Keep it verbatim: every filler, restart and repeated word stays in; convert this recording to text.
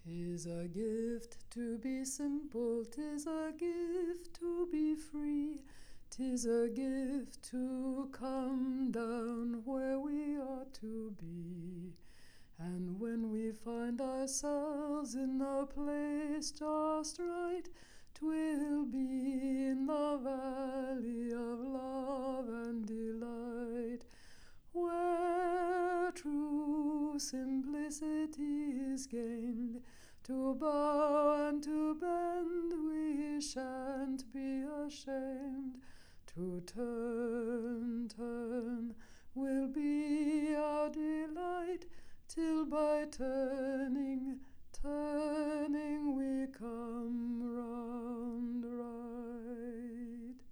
'Tis a gift to be simple, 'tis a gift to be free, 'tis a gift to come down where we ought to be. And when we find ourselves in a place just right, 'twill be in the valley of love and delight, where true simplicity is gained. To bow and to bend we shan't be ashamed. To turn, turn will be our delight, till by turn